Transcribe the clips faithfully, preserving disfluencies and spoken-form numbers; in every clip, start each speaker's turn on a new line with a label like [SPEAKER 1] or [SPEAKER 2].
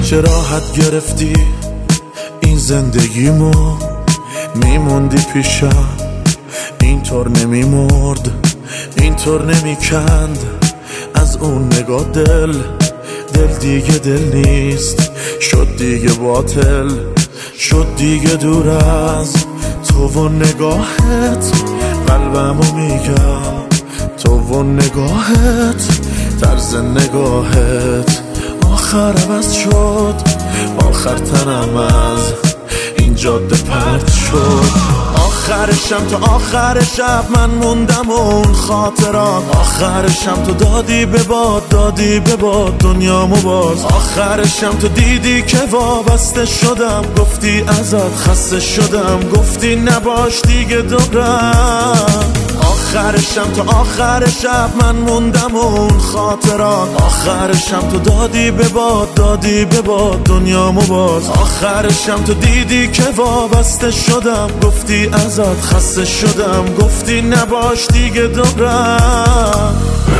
[SPEAKER 1] چه راحت گرفتی این زندگیمو، میموندی پیشم اینطور نمیمرد، اینطور نمیکند از اون نگاه دل. دل دیگه دل نیست، شد دیگه باطل، شد دیگه دور از تو و نگاهت. قلبمو میگم تو و نگاهت، طرز نگاهت آخر عوض شد، آخر تنم از این جاده پرت شد. آخر شب تا آخر شب من موندم اون خاطرات، آخر شب تو دادی به باد، دادی به باد دنیامو باز. آخر شب تو دیدی که وابسته شدم، گفتی ازت خسته شدم، گفتی نباش دیگه دورم. آخر شب تا آخر شب من موندم اون خاطرات، آخر شب تو دادی به باد، دادی به باد دنیامو باز. آخر شب تو دیدی که وابسته شدم، گفتی ازت خسته شدم، گفتی نباش دیگه دورم.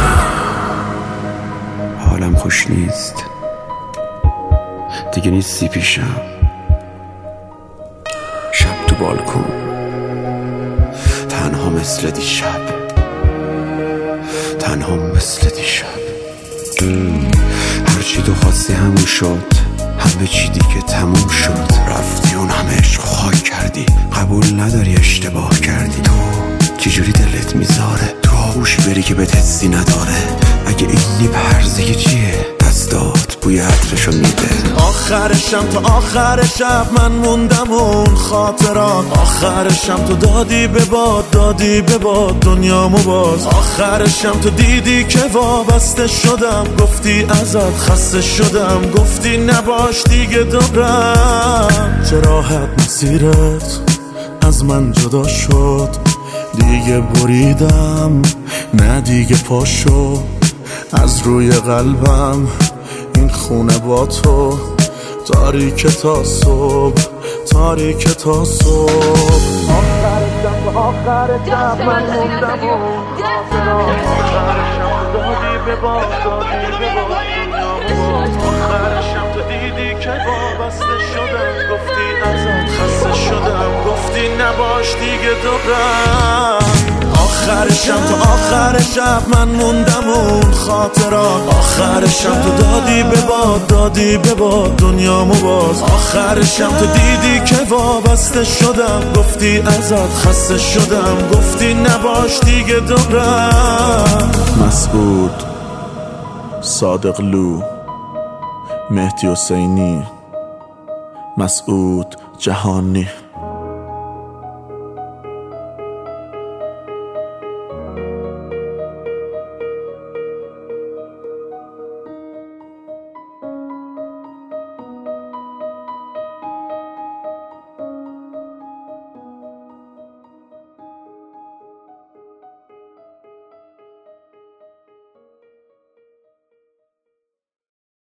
[SPEAKER 2] حالم خوش نیست دیگه، نیستی پیشم. شب تو بالکن تنها مثل دیشب، تنها مثل دیشب. هرچی تو خواستی همون شد، همه چی دیگه تموم شد. رفتی اون همه عشق خاک کردی، قبول نداری اشتباه کردی. تو چجوری دلت میذاره تو آغوش بری که بهت حسی نداره؟ اگه اینی پرزه چیه دستات بوی عطرشو میده.
[SPEAKER 1] آخر شب تا آخر شب من موندم اون خاطرات، آخر شب تو دادی به باد، دادی به باد دنیامو باز. آخر شب تو دیدی که وابسته شدم، گفتی ازت خسته شدم، گفتی نباش دیگه دورم. چه راحت مسیرت از من جدا شد، دیگه بریدم نه دیگه پاشو از روی قلبم. این خونه با تو تاریک تا صبح، تاریک تا صبح. آخر شب آخر شب من موندم اون خاطرات، آخر شب دادی به باد، دادی به باد دنیامو باز. آخر شب تو دیدی که وابسته شدم، گفتی ازت خسته شدم، گفتی نباش دیگه دورم. آخر شب تا آخر شب من موندم اون خاطرات، آخر شب تو دادی به باد، دادی به باد دنیامو باز. آخر شب تو دیدی که وابسته شدم، گفتی ازت خسته شدم، گفتی نباش دیگه دورم. مسعود، صادق لو، مهدی حسینی، مسعود جهانی.